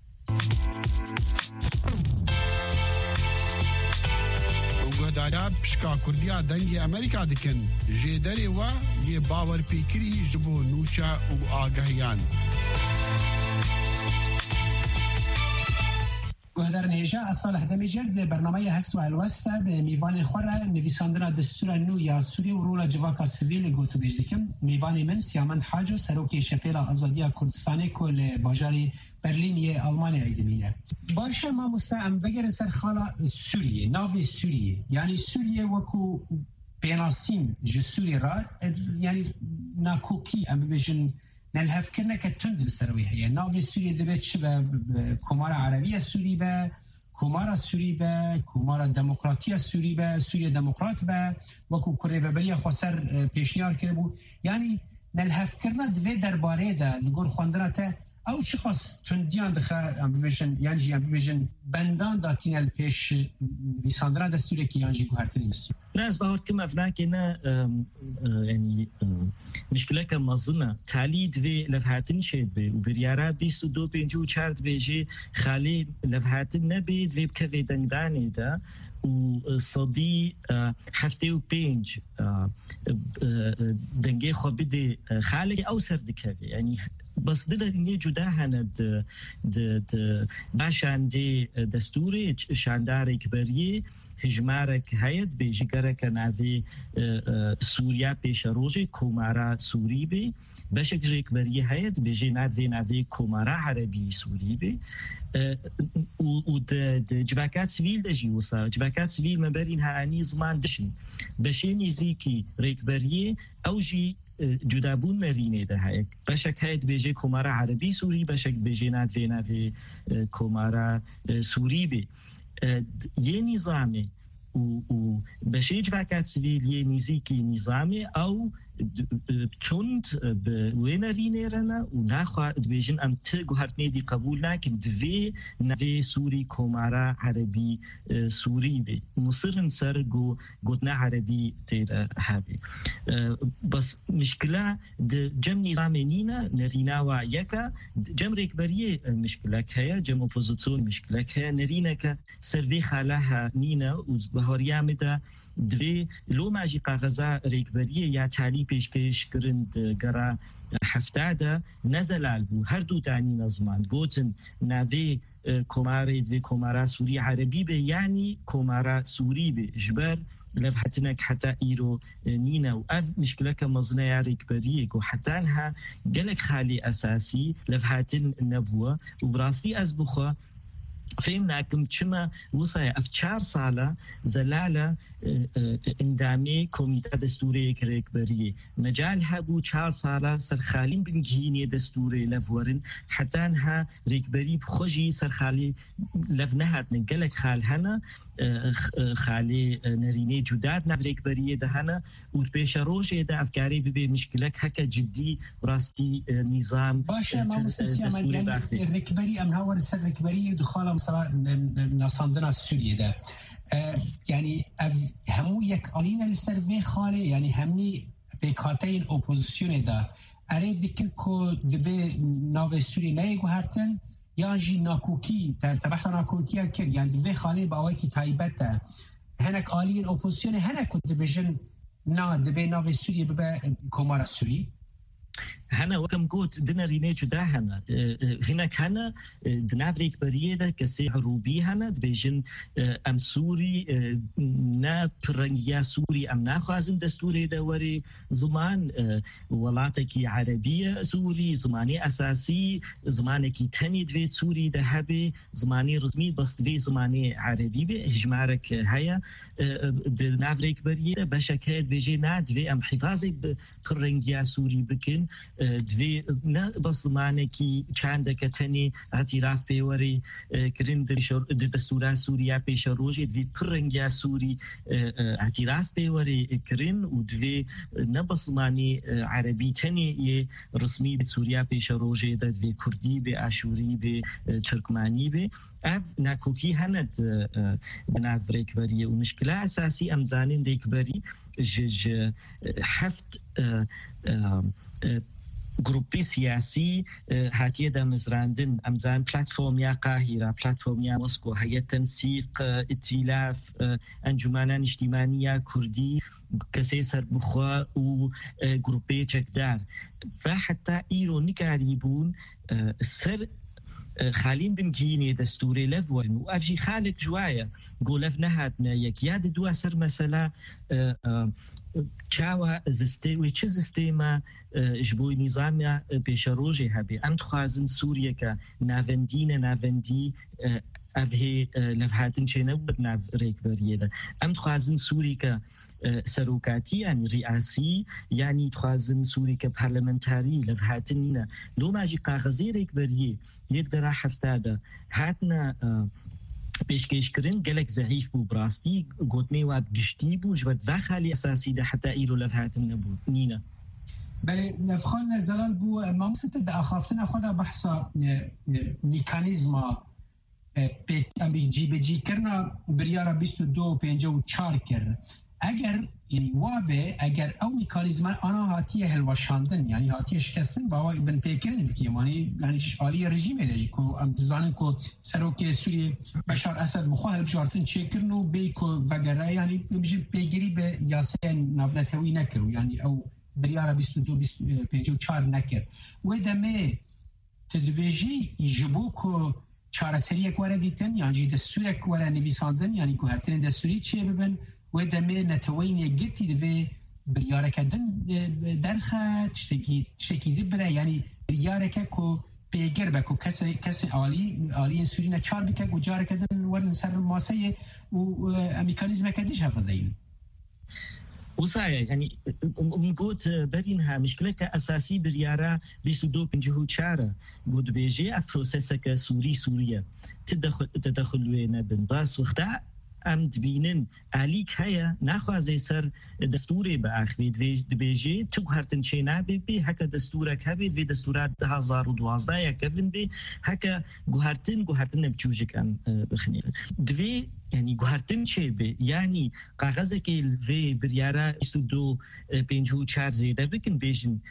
گهدارا پشکا کردیا دنگی امریکا دکن جیدری و یه باور پیکری جبو نوشا و آگاهیان گهدار نهجا صالح دمیجرد برنامه هست و الوسته به میوان خوره نویساندن دستور نو یا سوری و رولا جواکا سویل گوتو بیزدکم میوان من سیامند حاجو سروکی شپیلا آزادیا کردستانی کل باجاری برلین یه آلمانی ایدمینه باشه ما مستعم بگرن سر خالا سوریه ناوی سوریه یعنی سوریه وکو بیناسیم جو سوری را یعنی ناکوکی ام ببیجن نلهف کرنا كتند السروي هي ناوي سوريا دبت شبه كومارا عربية سوري با كومارا سوري با كومارا ديمقراطية سوري با سوريا ديمقراط با وكو كوريفابريا خسر بيشنيار كربو يعني نلهف کرنا دوی درباره ده نقول خواندناته او چی خاص تندیان دخه امبیشن یعنی امبیشن بندان داتین الپیش ویساندرا دستوری که یعنی گوهرترینس ناس باورت كما فناكنا يعني مشكلة كمظنة تعليد في لفهاتن شيد بي وبريارات بيستو دو بينجو چارد بيجي خالي لفهاتن نبيد في بكفي دنگداني دا وصدي حفتي وبينج دنگي خبيدي خالي أو سردكه يعني بس دلني جدا هند باشان دي دستوري شاندار كبريه هجمارك هيد بيجيكرك نادي سوريا بيش روجي كومارا سوري بي بشك جيك بري هيد بيجي نادي كومارا عربي سوري بي ود جواكات سويل دجي وصا جواكات سويل مبرين هاني زمان دشي بشيني زيكي ريك بريه او جي جدابون مرینه ده هيك بشك هيد بيجي كومارا عربي سوري بشك بيجي نادي كومارا سوري بي یه نظامی و بشیج وقت سویل یه نزیکی نظامی او تند به وینرینه رنا و نخواهد بیشن ام تگو هرنه دی قبول نکن دوی نوی سوری کومارا عربی سوری بی مصرن سر گودنا عربی تیر هبی بس مشکله جم نظامی نینا نرینا و یکا جم ریکبریه مشکله که جم اپوزیسیون مشکله که نرینا که سروی خاله نینا و بهاریام ده دوی لو ماجی قاغذا ریکبریه یا تعلیب پیش کرند گرا هفتاده نزلال بو هر دو تانی نظمان گوتن نوی کوماری دوی کومارا سوری عربی به یعنی کومارا سوری به جبر لفحتنك حتى إيرو نينا وأذ مشكلة كمزنة ياريك بريك وحتى أنها قلق خالي أساسي لفحتن النبوة وبراسي أزبخة فهمنا كم كما وصايا أفشار صالة زلالة اندامي كوميتا دستوري كريكبرية مجالها بو 4 صالة سرخالين بنجيني دستوري لفورن حتى انها ريكبري بخوجي سرخالي لفنهات نقلك خالهنا خالي نريني جداد نفريكبرية دهنا وبيش روجي ده أفكاري ببي مشكلك هكا جدي راستي نظام باشا ما مسيسيا من يعني الريكبري أم هاور السر ريكبري دخالة مثلا نصاندنا السورية ده يعني همو یک آلین السروی خاله یعنی همنی بکاتین اپوزیسیون دا اره دیکن که دبه ناو سوری نیگو هرتن یا جی ناکوکی تبحت ناکوکی ها کر یعنی دبه خاله با آوی که تایبت دا هنک آلین اپوزیسیون هنک دبه جن نا دبه ناو سوری ببه کمار سوری هنا وكم قوت دنا رينيجو دا هنا هنا كان دنافريك بريدة كسي عروبي هنا دبيجن أم سوري نا برنجيا سوري أم ناخوازن دستوري دوري زمان ولاتكي عربية سوري زماني أساسي زمانكي تاني دوي سوري ده هبي زماني رسمي بس دوي زماني عربي بي هجمارك هيا دنافريك بريدة بشكاية بيجي نا دوي أم حفاظي برنجيا سوري بكن دوی نه بس معنی کی چند کتنی اعتراف پیوری کرند دستور سوریا پیش روز دوی پرنگیا سوری اعتراف پیوری کرن و دوی نه بس معنی عربی تنی رسمی سوریا پیش روز دوی کردی به اشوری به ترکمانی به اف نکوکی هند بناف ریکبری و مشکل اساسی امزانین دیکبری ج هفت گروپی سیاسی هاتیه دمزراندن امزان پلتفرم یا قاهره پلتفرم یا مسکو هیئت تنسیق ائتلاف انجمنان اجتماعی کردی کسی سربخوا و گروپی چکدار و حتی ایرونی کاریبون سر خالين بنجيني دستوري لفوين وأفجي خالق جوايا قولف نهاتنا يك ياد دوا سر مسألة چاوا زستی و چه زستیما جبوی نظام پیشروجی هبی ام خوازن سوریه که ناوندی اوه لفهاتن چه نبود ناو ریکبریه ده ام خوازن سوری که سروکاتی یعنی ریاسی یعنی خوازن سوری که پارلمنتاری لفهاتن نینا لو ماجی قاغزی ریکبریه یک درا هفتاده هاتنا پیشکش کردن گلک ضعیف بود براستی گوتنی و گشتی بود جبت و خالی اساسی ده حتی ایرو لفهاتن نبود نینا بله نفخان زلال بو مامست ده اخافتن خدا بحثا میکانیزما جی کرنا بریارا 22 54 کر اگر یعنی وابه اگر او میکانیزمان آنا هاتیه هلوشاندن یعنی هاتیه شکستن باوا ابن پیکرین بکیم یعنی شالی رژیم ایدهجی که ام تزانن که سروک سوری بشار اسد مخواهل بشارتن چه کرنو بیکو وگره یعنی بجی پیگیری به یاسه نافنتوی نکرو یعنی او بریارا 22 54 نکر و دمه تدبیجی جبو که چاره سریه کواره دیتن یعنی دستور کواره نویساندن یعنی که هرتن دستوری چیه ببن و دمه نتوین یکتی دوی بریاره کدن درخت شکی دی بره یعنی بریاره که پیگر بکو کسی عالی سوری نچار بکه و جاره کدن ورن سر ماسه و میکانیزم کدیش هفته این وصايا يعني مقود بدينها مشكلة أساسي بريارة 22 بنجهو شارة قد بيجي أفروسيسك سوريا تدخل وين بنباس وقتها ام دبینن علیک هیا نخوازه سر دستوری به آخرید و بیجی تو هرتن چه نبی هک دستورک هبید و دستورات 2012 یک کفن بی هک گوهرتن نبچوجک ام بخنید دوی یعنی گوهرتن چه بی یعنی قاغذه که و بریاره 22 54 زیده بکن بیجن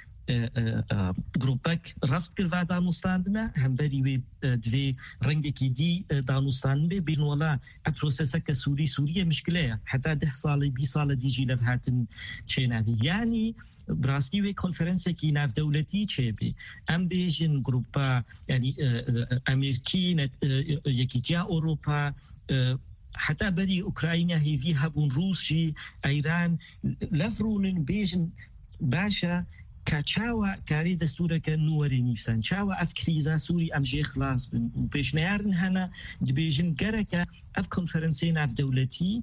گروپک رفت کرد دانستاندنا هم بری و دوی رنگی که دی دانستان به بین ولا پروسس که سوریه مشکله حتی 10 سال 20 سال دیجی لفهاتن چه نبی یعنی براستی و کنفرانسی که ناف دولتی چه بی ام بیجن گروپا یعنی امریکی یکی جا اروپا حتی بری اوکراینیا هیوی هبون روسی ایران لفرون بیجن باشا كاچاوا كاري دستورك نوري نيفسان چاوا اف كريزا سوري امجي خلاص بن وبيشنيارن هنا دبيجن جركا اف كونفرنسين اف دولتي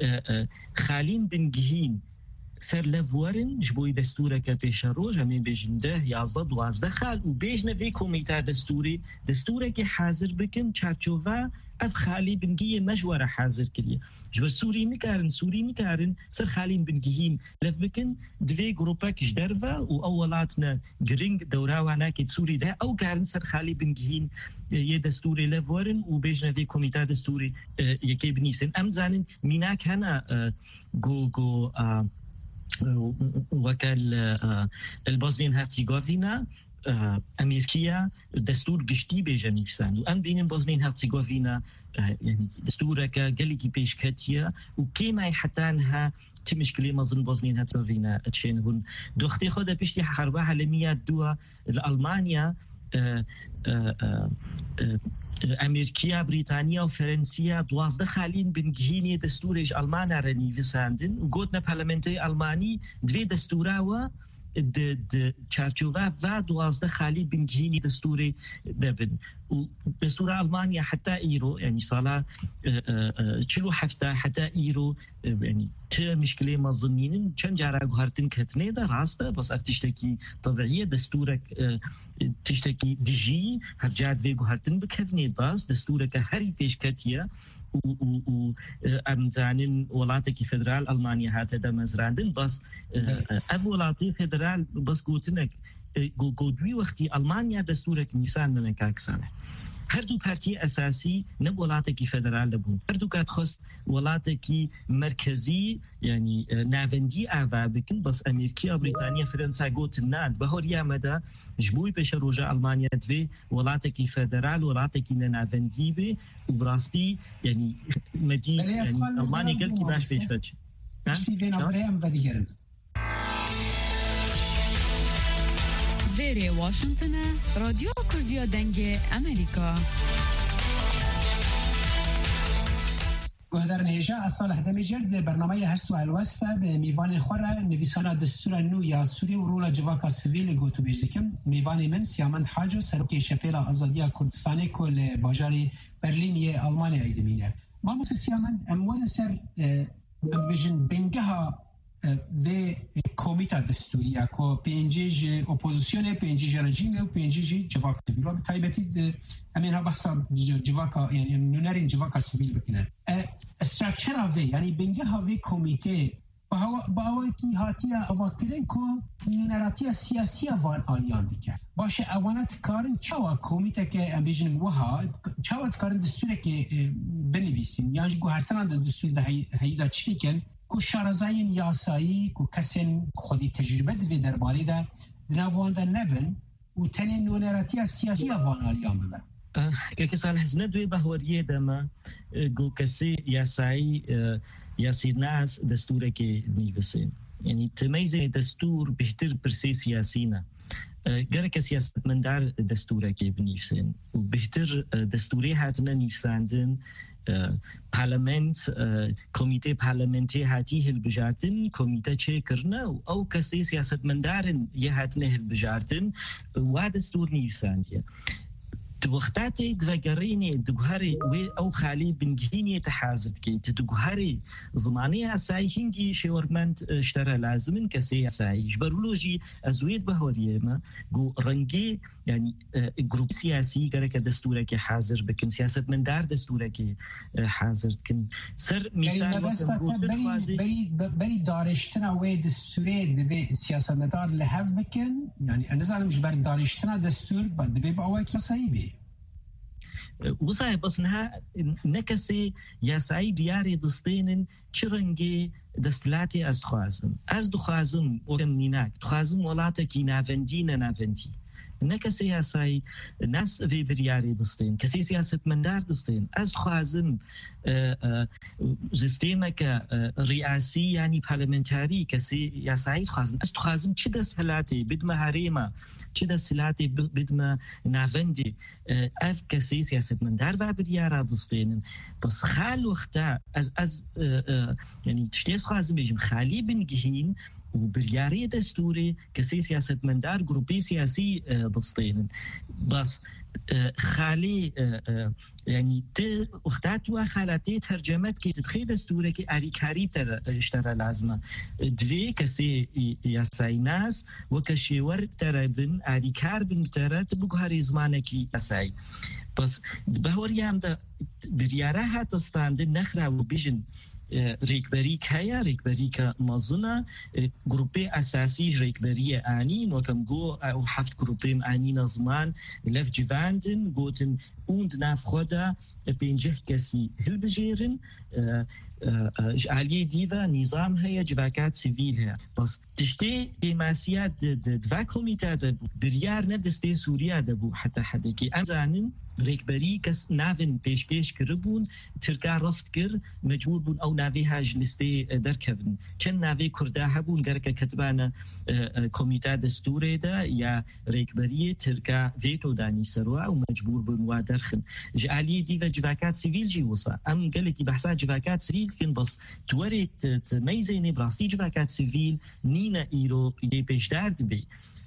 خالين بن جهين سر لفورن جبوي دستورك بيشروج امين بيجن ده يازد وازده خال وبيجن في كوميتا دستورك حاضر بكن چارچوفا اف خالي بنجيه مجوره حاضر كليه جو سوري نكارن سر خالين بنجيين لف بكن دوي جروباك جدرفا واولاتنا جرينج دوراوانا كي سوري ده او كارن سر خالي بنجيين يه دستوري لفورن وبيجنا في كوميتا دستوري يكي بنيسن ام زانن ميناك هنا جو وكال البوسنيين هرتزيغوفينا امریکا دستور گشتی بجنیفسان و ام بینن بوسنین هرتزيغوفينا يعني دستورك قال لي بيش كاتيا وكيما حتانها تمشكلي مظن بوسنين هرتزيغوفينا تشينون دوختي خدا بيشتي حرب عالميه دوا المانيا امریکا بریتانیا و فرانسیا 12 خالین بنگهینی دستورش آلمان رنی وساندن و گوتنا پارلمنتی آلمانی دوی دستورا و د چارچوبه و 12 خالی بنجینی دستوری ببن و دستور آلمانیا حتی ایرو یعنی سالا 47 حتی ایرو يعني مشكلة مظنين كان جارا هارتن كتني ده راسته بس تشتكي طبيعية دستورك تشتكي دجي هرجعت في هارتن بكفني بس دستورك هري بيش كتيا و أمزانين ولاتك فدرال ألمانيا هات ده مزراندن بس أبو ولاتي فدرال بس قوتنك قودوي وقتي ألمانيا دستورك نيسان من كاكسانه هردو بارتي أساسي نب ولاتكي فدرال لبون هردو كات خست ولاتكي مركزي يعني نافندي آفا بكن بس أمريكا بريطانيا فرنسا قوت الناد بهوريا مدى جبوي بش روجا ألمانيا دوي ولاتكي فدرال ولاتكي نافندي بي وبراستي يعني مدي يعني ألمانيا قل كي باش بيش فجي في بين أبريم بديجرن ویره واشنطن رادیو کردیا دنگ امریکا گهدار نهجا اصال هدمی جرد برنامه هستو الوسته به میوان خوره نویسان دستور نو یا سوری و رولا جواکا سویل گوتو بیزدکم میوان من سیامند حاجو سروکی شپیلا آزادیا کردستانی کل باجاری برلینی آلمانیا ایدمینه ما مثل سیامند اموال سر امبیجن بینگها و کمیته دستوریه که پنجیج اپوزیسیون پنجیج رژیم و پنجیج جواک سیویل و تایبتی امین ها بحثا جواکا یعنی نونرین جواکا سیویل بکنن استراکچر وی یعنی بنگه ها وی کمیته با اوکی هاتیه اواکرین که نونراتی سیاسی وان آلیان دیگر باشه اوانت کارن چوا کمیته که امبیجن وها چوا کارن دستوره که بنویسیم یعنی گوهرتنان دستور ده هیدا چی کن کو شارزاین یاسایی کو کسین خودی تجربه دوی درباره ده نوانده نبن و تنین نونراتی سیاسی وانالیان ببن که صالح زنه دوی بهوریه دما گو کسی یاسایی یاسی ناس دستوره که نیوسین یعنی تمیز دستور بهتر برسی سیاسینا گرک سیاست مندار دستوره که بنیفسین و بهتر دستوری هاتنا نیفساندن پارلمنت کمیته پارلمنتی هاتی هلبجارتن کمیته چه کرنا او کسی سیاست مندارن یه هاتنه هلبجارتن و دستور نیفساندیه وقتاتي دفقريني دقهري او خالي بنجهيني تحازد كي تدقهري زمانية اساي هنجي شورمنت اشترى لازم كسي اساي جبرولوجي ازويد بهوريما قو رنجي يعني جروب سياسي قرك دستورك حاضر بكن سياسة من دار دستورك حاضر كن سر مثال بري دارشتنا وي دستوري دبي سياسة مدار لهف بكن يعني انا زالم جبر دارشتنا دستور بدبي باوي كسايبي وصاي بس نها نكسي ياساي دياري دستينن چرنگي دستلاتي از دخوازم وكمنيناك دخوازم ولاتكي نافندي نك سياسي ناس في برياري دستين كسي سياسة مندار دستين از خوازم سيستمك رئاسي يعني بارلمنتاري كسي ياساي خوازم از خوازم چه دست هلاتي بدما هريما چه دست هلاتي بدما نافندي اف كسي سياسة مندار و بريارا دستين بس خال وقتا از يعني تشتيس خوازم بيجم خالي بنجهين وبرياري دستوري كسي سياسة مندار جروبي سياسي دستين بس خالي يعني اختاتوا خالاتي ترجمت كي تدخي دستوري كي اريكاري اشترى لازمة دوي كسي ياساي ناس وكشيور ترى بن اريكار بن ترى تبقهاري زمانكي ياساي بس بهوريام دا بريارها تستاند نخرا وبيجن ريكبريك هيا ريكبريك مازنا جروبي اساسي ريكبريه انين وكم جو او حفت جروبي انين زمان لف جيفاندن جوتن und ناف خدا بينجه كسي هلبجيرن عليه ديفا نظام هي جواكات سيفيل هي بس تشتي ديماسيات دفا كوميتا بريار ندستي سوريا دبو حتى حدكي انزانن ريكبري كس نافن بيش كربون تركا رفت كر مجبور بون او نافي هاج لستي دركبن چن نافي كردا هبون غركا كتبانا كوميتا دستوري دا يا ريكبري تركا فيتو داني سروا او مجبور بون وادرخن جالي ديفا جواكات سيفيل جي وصا ام قالك بحسات جواكات سيفيل كن بس توريت تميزيني براستي جواكات سيفيل نينا ايرو يدي بيش دارد بي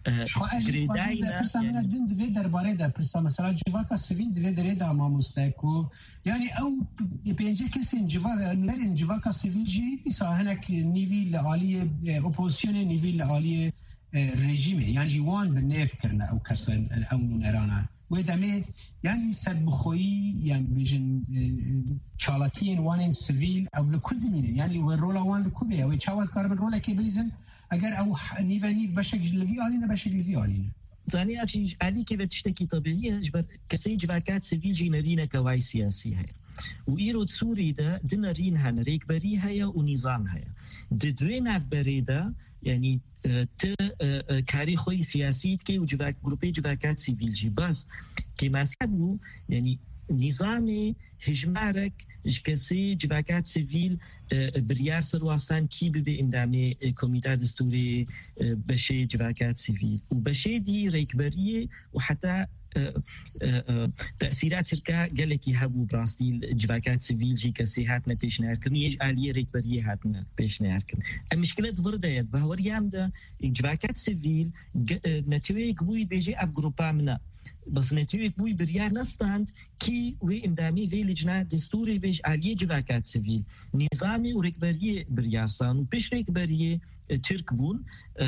گریداینا پرسامنا دین دوی درباره دا پرسام مثلا جواکا سیویل دوی درێدا مامۆستایکو یعنی ئەو پێنجە کەسین نەرین جواکا سیویل جی ئیسا هەنێک نیوی لە عالیە ئۆپۆزیسیۆنێ نیوی لە عالیە رژیمێ یان جی وان بە نێفکردنە ئەو کەسن ئەو نونەرانە وێ دەمێ یعنی سەربخۆیی یان بێژن چاڵەکیین وانین سیویل ئەو لە کورد دەمێنن یعنی وێ ڕۆڵە وان لە کوبێ ئەوەی چاوات کار بن ڕۆڵێکی بلیزن ئەگەر ئەو نیڤ بەشێک لەوی ئالینە بەشێک لەوی ئالینە زاني أفشي عليك بتشتكي طبيعية جبر كسي جواكات سيفيل جينرينا كواي سياسي هي وإيرود سوري دا دنرين هن ريكبري هيا ونظام هيا ددوين أف بريدا يعني كاري خوي سياسي كي وجواك جروبي جواكات سيفيل جي بس كما سابو يعني نظامي هجمارك كسي جواكات سيفيل بريار سرواسان كي ببي اندامي كوميتا دستوري بشي جواكات سيفيل وبشي دي ريكبريه وحتى تأثيرات تركا قالك يهبوا براستي جواكات سيفيل جي كسي هاتنا بيش نهاركن يج آلية ريكبريه هاتنا بيش نهاركن المشكلة وردايت بهوريام دا جواكات سيفيل نتوي قبوي بيجي أف جروبا منا بس نتوي قبوي بريار نستاند كي وي اندامي في لجنة دستوري بيج آلية جواكات سيفيل نظامي وريكبريه بريار سان وبيش ريكبريه ترك بون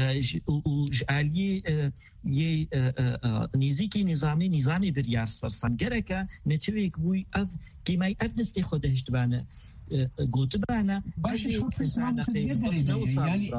وآلية نزيكي نظامي بريار سرسان جركا نتوي قبوي أف كيما أف دستي خوده اشتبانا قوتبانا باش شو اسمام يعني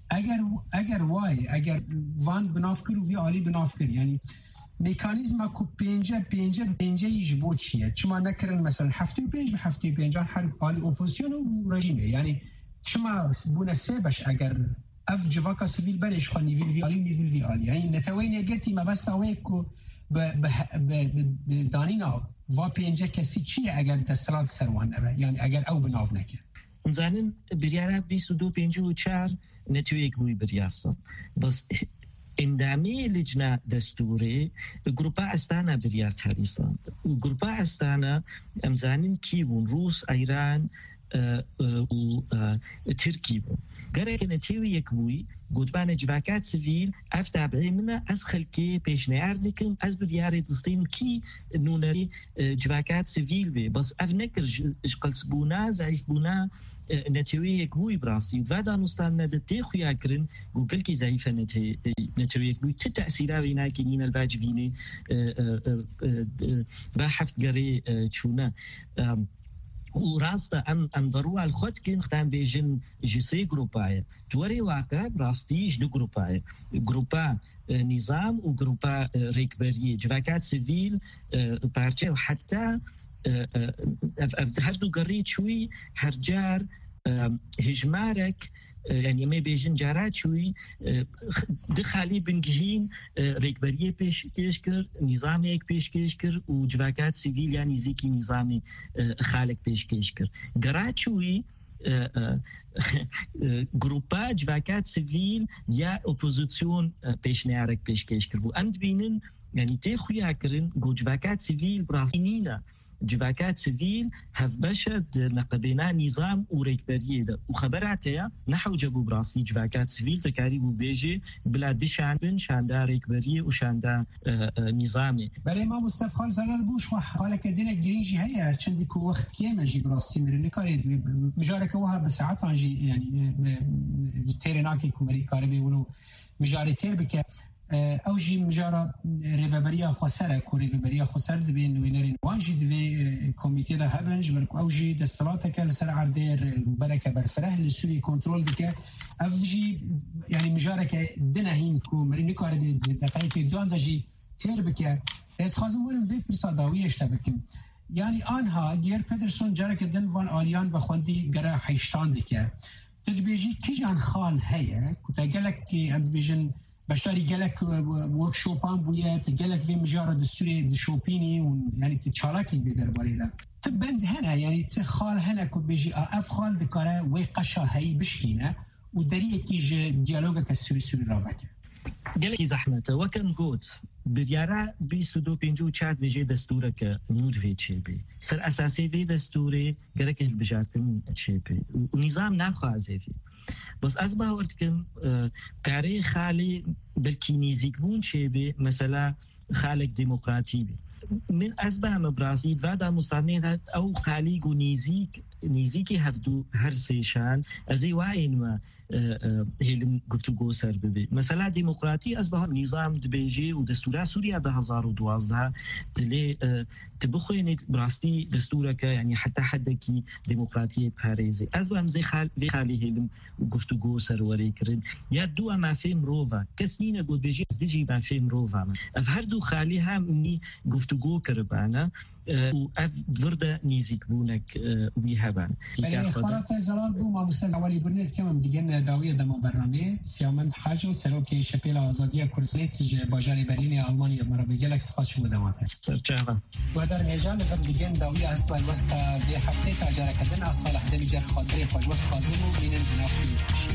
اگر وان بنافكر وفي عالي بنافكر يعني ميكانيزما كو بينجا يجبو چيه چما نكرن مثلا هفتي بينجا حرب عالي اوبوزيسيون ورژيم يعني چما بونا سبش اگر اف جواكا سيفيل برش خو نيفيل في عالي يعني نتوين يگرتي ما بس اويكو بدانينا و پێنجە کەسی چییە ئەگەر دەسەڵات سەروان نەبێ یان ئەگەر ئەو بناو نەکرد زانن بریارە 2254 نەتوەیەک بووی بریاسە بەس ئندامی لجنە دەستوری گروپا ئەستانە بریار تاریسان گروپا ئەستانە ئەمزانن کی بوون رووس ئەیران و تركي قرأ نتيوي يكوي قدبان جواكات سيفيل أفتح بعيمنا أسخل كي بيش نعردكم أز بدياري تصديم كي نونري جواكات سيفيل بي بس أفنكر قلس بونا زعيف بونا نتيوي يكوي براسي وفادا نستان ندتي خياكرن وقل كي زعيفة نتيوي يكوي تتأثيرا بينا كنين الواجبيني باحفت قري تشونا وراستا ام ضرورة الخط كن ختام بيجن جسي جروباية توري واقع براستي جدو جروبا نظام وجروبا ريكبرية جواكات سيفيل بارچه وحتى هردو قريت شوي هرجار هجمارك يعني ما بيجن جارات شوي دخالي بنجهين ريكبريه بيشكر نظامي بيشكر وجواكات سيفيل يعني زيكي نظامي خالق بيشكر جارات شوي جروبا جواكات سيفيل يا اوبوزيسيون بيشنارك بيشكر وأنت بينن يعني تخويا كرن جواكات سيفيل براسينينا جواكات سيفيل هف بشد نقبنا نظام وريكبريه ده وخبراتها نحو جابوا براسي جواكات سيفيل تكاريبو بيجي بلا دشان بن شاندا ريكبريه وشاندا نظامي بله ما مصطفى خان زلال بوش حالك دينا جرينجي هيا چندي كو وقت كيما جي براسي مرني كاري مجارك وها بساعات جي يعني تيرناكي كومري كاري بيقولوا مجاري تير بك او جي مجارة ريفابريا خسارة كو ريفابريا خسارة دبين وينرين وانجي دبي كوميتي ده هبنج بركو او جي دستلاتك لسر عردير بركة برفره لسوري كنترول دكا او جي يعني مجارة دنهين كو مرين نكاري دقائق دوان دا جي تير بكا از خازم ولم في برساداوي اشتبكم يعني آنها گیر پدرسون جارك دن وان آليان و خواندي گره حيشتان دكا تدبيجي كيجان خال هيا كتا قالك عند بيجن بشتري جالك وركشوبان بويات جالك في مجرة دستوري دشوبيني يعني تشاركي في درباري ده تبند هنا يعني تخال هنا كو بيجي افخال دكاره ويقشا هي بشكينا ودريه كيج ديالوجا كسوري سوري رافاكه جالك زحمته وكان قوت بريارا 2254 بيجي دستورك نور في تشيبي سر اساسي في دستوري جالك البجاتن تشيبي ونظام ناخذ زي بس از باورد کم کاری خالی بلکی نزیک بون چه به مثلا خالق دموکراتی بی من از به هم برازیل و در مستند او خالق و نزیکی هفدو هر سیشان از این و هیلم گفتگو سر ببی مثلا دموکراتی از به هم نظام دبیجی و دستور سوریا 2012 دلی تبخوین براستی دستور که یعنی حتی حدکی دموکراتی پاریزی از به هم زی خالی هیلم گفتگو سر وری کرد یا دو مفهوم رووا کسی نگود بیجی از دیجی مفهوم رووا اف هر دو خالی هم نی گفتگو کربانه و اف ورده نزیک بونک وی هبان بله خارات زلال بو ما مستند اولی برنید که من دیگه نداوی دما برنامه سیامند حاج و سروکی شپیل آزادی کردستان که باجری برلین آلمانی مرا به گلکس خاص شده دماته سرچاوا و در هجان لفت دیگه نداوی است و الوسط به هفته تاجر کردن از صالح دمیجر خاطری خوشوقت خازم و بینن بنافتی